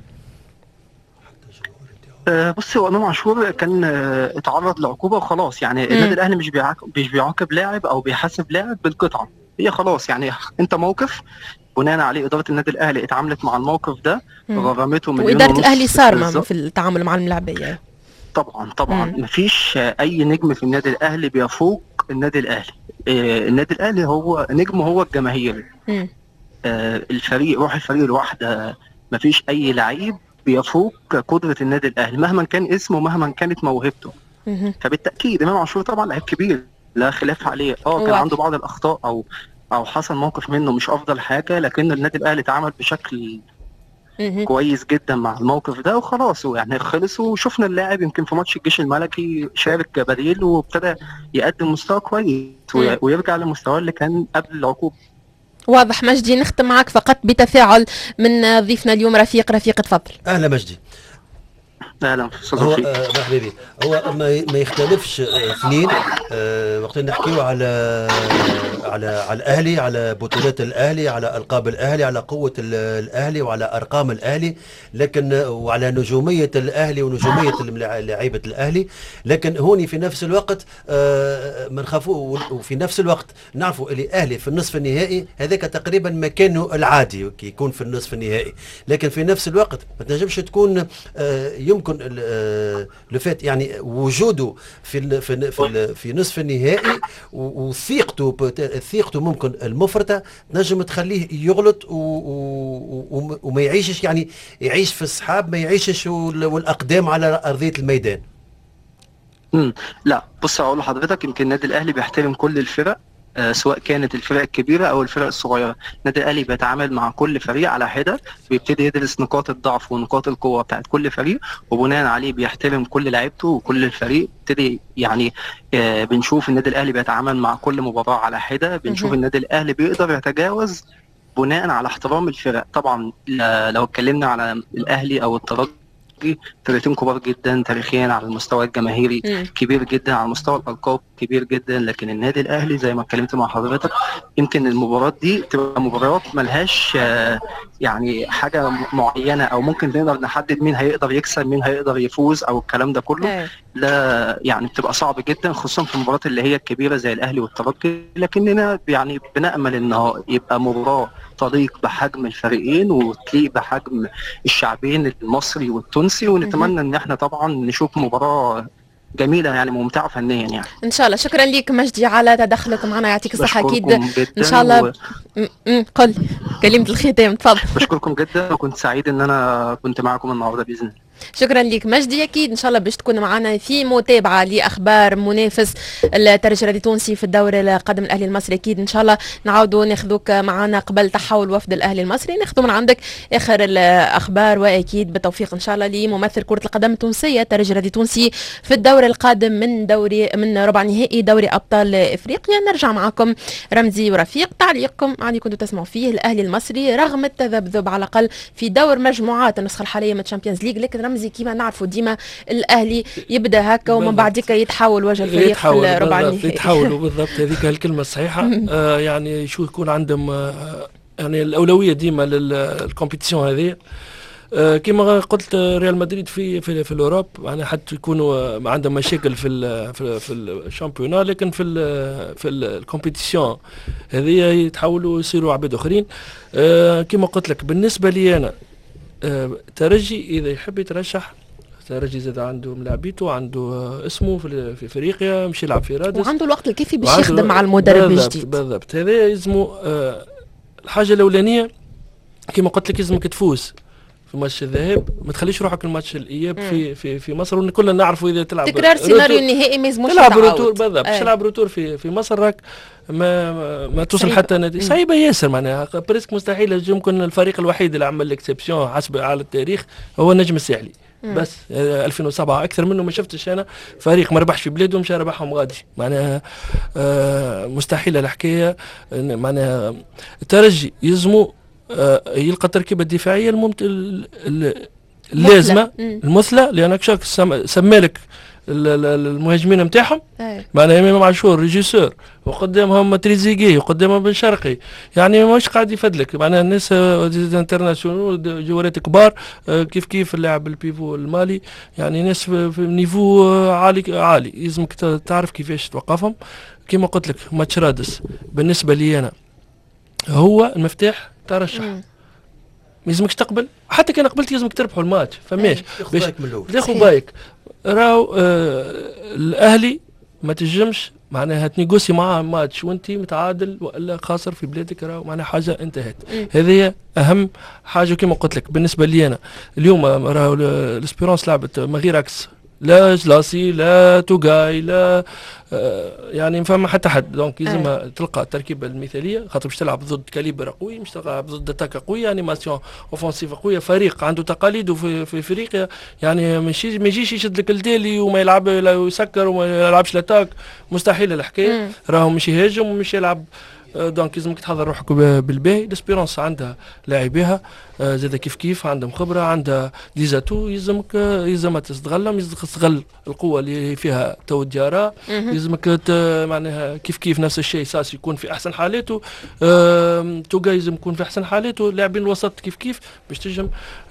بصي، هو امام عاشور كان اتعرض لعقوبه وخلاص، يعني النادي الاهلي مش بيعاقب مش بيعاقب لاعب او بيحاسب لاعب بالقطعه، هي خلاص يعني انت موقف بناء عليه اداره النادي الاهلي اتعاملت مع الموقف ده، غرمته مليون ونص. واداره الاهلي صارمه في التعامل مع الملاعبيه. طبعا طبعا مفيش اي نجم في النادي الاهلي بيفوق النادي الاهلي. آه النادي الاهلي هو نجم، هو الجماهير. آه الفريق، روح الفريق الواحده، مفيش اي لعيب بيفوق قدره النادي الاهلي مهما كان اسمه مهما كانت موهبته. فبالتاكيد امام عاشور طبعا لعيب كبير لا خلاف عليه. اه كان عنده بعض الاخطاء او او حصل موقف منه مش افضل حاجه، لكن النادي الاهلي تعامل بشكل كويس جدا مع الموقف ده وخلاص، يعني خلص. وشفنا اللاعب يمكن في ماتش الجيش الملكي شارك بديل وابتدى يقدم مستوى كويس ويرجع لمستواه اللي كان قبل العقوبه. واضح. مجدي نختم معك فقط بتفاعل من ضيفنا اليوم رفيق. رفيق تفضل. اهلا مجدي. اهلا هو آه حبيبي، هو ما, ما يختلفش اثنين آه وقت نحكيو على على على الاهلي، على بطولات الاهلي، على القاب الاهلي، على قوه الاهلي وعلى ارقام الاهلي، لكن وعلى نجوميه الاهلي ونجوميه لعيبه الاهلي، لكن هوني في نفس الوقت آه ما نخافوا، وفي نفس الوقت نعرفوا اللي الاهلي في النصف النهائي هذاك تقريبا مكانه العادي كي يكون في النصف النهائي، لكن في نفس الوقت ما تنجمش تكون آه يمكن لفات يعني وجوده في في في, في نصف النهائي وثيقته ثيقته ممكن المفرطه نجم تخليه يغلط وما يعيشش، يعني يعيش في السحاب ما يعيشش والاقدام على ارضيه الميدان. امم لا بص اقول لحضرتك، يمكن النادي الاهلي بيحترم كل الفرق آه سواء كانت الفرق الكبيره او الفرق الصغيره. النادي الاهلي بيتعامل مع كل فريق على حده، بيبتدي يدرس نقاط الضعف ونقاط القوه بتاعت كل فريق، وبناء عليه بيحترم كل لعيبته وكل الفريق. بيبتدي يعني آه بنشوف النادي الاهلي بيتعامل مع كل مباراه على حده، بنشوف النادي الاهلي بيقدر يتجاوز بناء على احترام الفرق. طبعا لو اتكلمنا على الاهلي او الترجي، فرقتين كبار جدا تاريخيا على المستوى الجماهيري، م. كبير جدا على مستوى الالقاب كبير جدا، لكن النادي الاهلي زي ما اتكلمت مع حضرتك يمكن المباراه دي تبقى مباريات ملهاش يعني حاجه معينه او ممكن نقدر نحدد مين هيقدر يكسب مين هيقدر يفوز او الكلام ده كله. لا يعني بتبقى صعب جدا خصوصا في المباريات اللي هي الكبيره زي الاهلي والترجي، لكننا يعني بنامل انه يبقى مباراه تليق بحجم الفريقين وتليق بحجم الشعبين المصري والتونسي، ونتمنى ان احنا طبعا نشوف مباراه جميله يعني ممتعه فنيا يعني ان شاء الله. شكرا لك مجدي على تدخلك معنا، يعطيك الصحه. اكيد ان شاء الله و... قل كلمه الختام تفضل. بشكركم جدا وكنت سعيد ان انا كنت معكم النهارده باذن الله. شكرا لك مجدي. اكيد ان شاء الله باش تكون معنا في متابعه لاخبار منافس الترجي التونسي في الدوري القادم الاهلي المصري. اكيد ان شاء الله نعاودوا ناخذوك معنا قبل تحول وفد الاهلي المصري، ناخذوا من عندك اخر الاخبار، واكيد بالتوفيق ان شاء الله لممثل كره القدم التونسيه الترجي التونسي في الدوري القادم من دوري من ربع نهائي دوري ابطال افريقيا. نرجع معكم رمزي ورفيق، تعليقكم عادي كنتوا تسمعوا فيه الاهلي المصري رغم التذبذب على الاقل في دور مجموعات النسخه الحاليه من تشامبيونز ليج، لكن رمزي كيما نعرفوا ديما الاهلي يبدا هكا ومن بعدك يتحول وجه الفريق في الربع النهائي. يتحولوا بالضبط، هذيك الكلمه الصحيحه. آه يعني شو يكون عندهم آه يعني الاولويه ديما للكومبيتيسيون هذه. آه كما قلت ريال مدريد في في, في الاوروب يعني حتى يكونوا عندهم مشاكل في ال في, في الشامبيونات، لكن في ال في الكومبيتيسيون هذه يتحولوا يصيروا عباد اخرين. آه كما قلت لك بالنسبه لي انا آه ترجي اذا يحب يترشح، ترجي زاد عنده ملاعبيته، عنده آه اسمه في, في افريقيا، مش يلعب في رادس وعنده الوقت الكافي باش يخدم مع المدرب الجديد. بالضبط هذا يلزموا آه الحاجه الاولانيه كما قلت لك يلزمك تفوز في ماتش الذهاب، ما تخليش روحك الماتش الاياب في في في مصر، وكلنا نعرفوا اذا تلعب تكرار سيناريو النهائي ما يلزموش تلعب روتور. بالضبط باش تلعب روتور في في مصر راك ما ما, ما توصل حتى نتيجه صعيبه ياسر، معناها بريسك مستحيل. يمكن الفريق الوحيد اللي عمل الاكسبسيون حسب على التاريخ هو النجم الساحلي بس ألفين وسبعة اكثر منه ما شفتش انا فريق ما ربحش في بلاده ومشى ربحهم غادي معناها آه مستحيله الحكايه. معناها الترجي يلزموا آه يلقى التركيبه الدفاعيه الممت... اللازمه المثلى لانك شاك سم... سمالك المهاجمين نتاعهم معناها امام عاشور ريجيسور وقدامهم تريزيجي وقدامهم بن شرقي يعني مش قاعد يفدلك معناها الناس انترناسيونال جوارات كبار كيف كيف اللاعب البيفو المالي يعني ناس في نيفو عالي عالي يلزمك تعرف كيفاش توقفهم. كما قلت لك ماتش رادس بالنسبه لي انا هو المفتاح ترشح ما يلزمكش تقبل حتى كان قبلت يلزمك تربحوا الماتش فماش باش تاخذ بايك راهو آه الاهلي ما تنجمش معناها تنيغوسي معاه ماتش وانت متعادل والا خاسر في بلادك راهو معناها حاجه انتهت. هذه اهم حاجه كما قلت لك بالنسبه لي انا اليوم راهو الاسبيرونس لعبت ما غير عكس لا جلاسي لا توغاي لا آه يعني فما حتى حد دونك لازم تلقى التركيبه المثاليه خاطر باش تلعب ضد كاليبر قوي مش تلعب ضد اتاكا قويه انيماسيون اوفنسيف قويه فريق عنده تقاليده في, في افريقيا يعني ماشي ما يجيش يشد لك الديلي وما يلعب لا يسكر وما يلعبش الاتاك مستحيل الحكايه راهو مش يهاجم ومش يلعب دونك لازمك تحضر روحك بالباهي. الاسبيرونس عندها لاعبيها آه زاد كيف كيف عندهم خبره عندها ديزاتو يلزمك يلزمها تستغلهم يلزمك تستغل القوه اللي فيها تو ديارا يلزمك معناها كيف كيف نفس الشيء ساس يكون في احسن حالاته آه توغا يلزم يكون في احسن حالاته لاعبين الوسط كيف كيف باش تنجم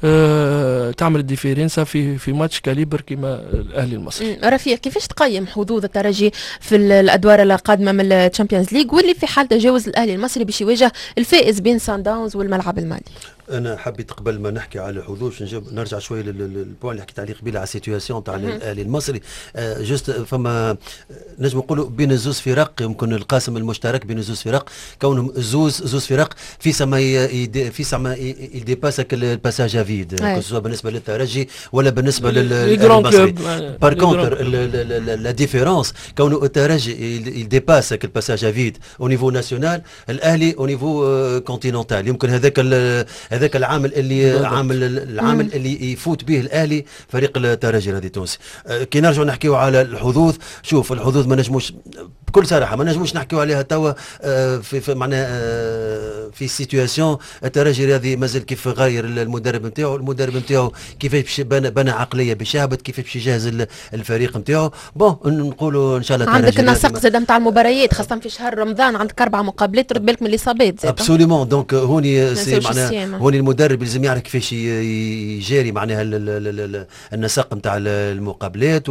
آه تعمل الديفيرنسا في في ماتش كاليبر كما الاهلي المصري. رفيق كيفاش تقيم حظوظ الترجي في الادوار القادمه من الشامبيونز ليج واللي في حال تجاوز الاهلي المصري باش يواجه الفائز بين سان داونز والملعب المالي؟ انا حبيت قبل ما نحكي على الحظوظ نرجع شويه للبوان اللي حكيت عليه قبيله على السيتوياسيون تاع الاهلي المصري آه جوست فما نجم نقولوا بين الزوز فرق يمكن القاسم المشترك بين الزوز فرق كونهم زوز زوز فرق في سما في سما يديباسك الباساج افيد سواء بالنسبه للترجي ولا بالنسبه للمصري. بار كونتر لا ديفيرونس كونه الترجي يديباسك الباساج افيد او نيفو ناسيونال الاهلي او نيفو كونتينونتال يمكن هذاك هذاك العامل اللي عامل العامل مم. اللي يفوت به الاهلي فريق الترجي الرياضي التونسي. أه كي نرجعوا نحكيوا على الحظوظ شوف الحظوظ ما نجموش بكل صراحه ما نجموش نحكيوا عليها توا أه في, في معناها أه في سيتوياسيون الترجي الرياضي مازال كيف غير المدرب نتاعو المدرب نتاعو كيفاش بنى بنى عقليه باش يهبط كيفاش باش يجهز الفريق نتاعو بون نقولوا ان شاء الله عندك النسق زاد نتاع المباريات خاصه في شهر رمضان عندك اربع مقابلات رد بالك من الاصابات زاد ابسوليومون دونك هوني سي معناها هوني المدرب لازم يعرف كيفاش يجاري معناها النسق نتاع المقابلات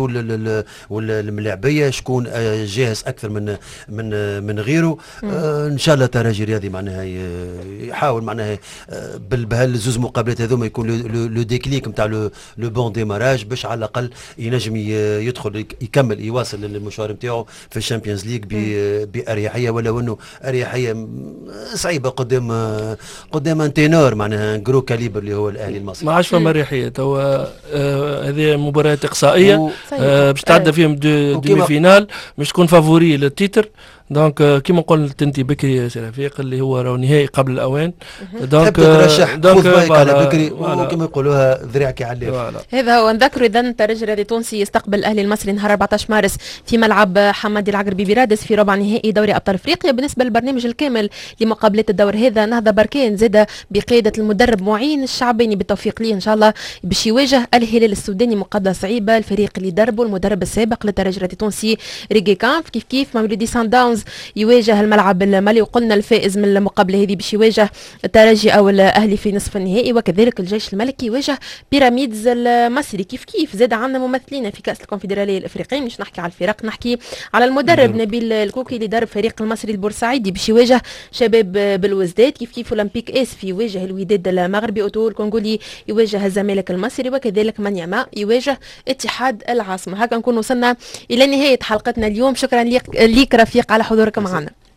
والملاعبيه شكون جاهز اكثر من من من غيره آه ان شاء الله الترجي الرياضي معناها يحاول معناها بهالزوز مقابلات هذوما يكون لو ديكليك نتاع لو بون ديماراج باش على الاقل ينجم يدخل يكمل يواصل المشوار نتاعو في الشامبيونز ليج باريحيه ولو انه اريحيه صعيبه قدام قدام انتينور معناها جرو كاليبر اللي هو الاهلي المصري ما عادش فما اريحيه توا هذه مباريات اقصائيه آه باش تعدى فيهم دومي فينال باش تكون فافوري للتيتر دونك كيما قلت انت بكري يا سي رفيق اللي هو راهو نهائي قبل الاوان دونك ترشح دونك على بكري وكما يقولوها ذراعك على هذا هو. نذكروا اذا الترجي الرياضي التونسي يستقبل الاهلي المصري نهار أربعة عشر مارس في ملعب حمادي العقربي برادس في ربع نهائي دوري ابطال افريقيا. بالنسبه للبرنامج الكامل لمقابلات الدور هذا نهضه بركان زاد بقياده المدرب معين الشعباني بالتوفيق ليه ان شاء الله باش يواجه الهلال السوداني مقابله صعيبه الفريق اللي دربه المدرب السابق للترجي الرياضي التونسي ريغي كانف كيف كيف مولودي سان داونز يواجه الملعب المالي وقلنا الفائز من المقابله هذه باش يواجه الترجي او الاهلي في نصف النهائي وكذلك الجيش الملكي يواجه بيراميدز المصري كيف كيف زاد عندنا ممثلين في كاس الكونفدراليه الافريقيه مش نحكي على الفرق نحكي على المدرب نبيل الكوكي اللي درب فريق المصري البورسعيدي باش يواجه شباب بالوزداد كيف كيف اولمبيك اس في يواجه الوداد المغربي اوتو الكونغولي يواجه الزمالك المصري وكذلك منياما يواجه اتحاد العاصمه. هكا نكون وصلنا الى نهايه حلقتنا اليوم. شكرا ليك رفيق على حضورك معنا.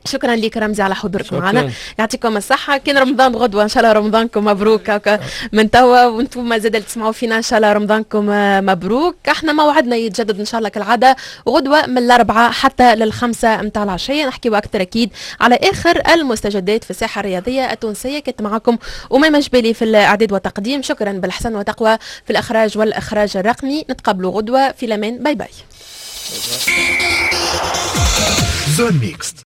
شكرا لك رمزي على حضورك معنا، يعطيكم الصحة. كان رمضان غدوة إن شاء الله رمضانكم مبروك من توا، وانتم زاد تسمعوا فينا إن شاء الله رمضانكم مبروك. احنا موعدنا يتجدد إن شاء الله كالعادة غدوة من الأربعة حتى للخمسة متاع العشية، نحكيوا أكثر أكيد على آخر المستجدات في الساحة الرياضية التونسية. كنت معكم أميمة جبالي في الإعداد والتقديم، شكرا بالحسن وتقوى في الإخراج والإخراج الرقمي. نتقابلوا غدوة في الأمان، باي باي. زون ميكس.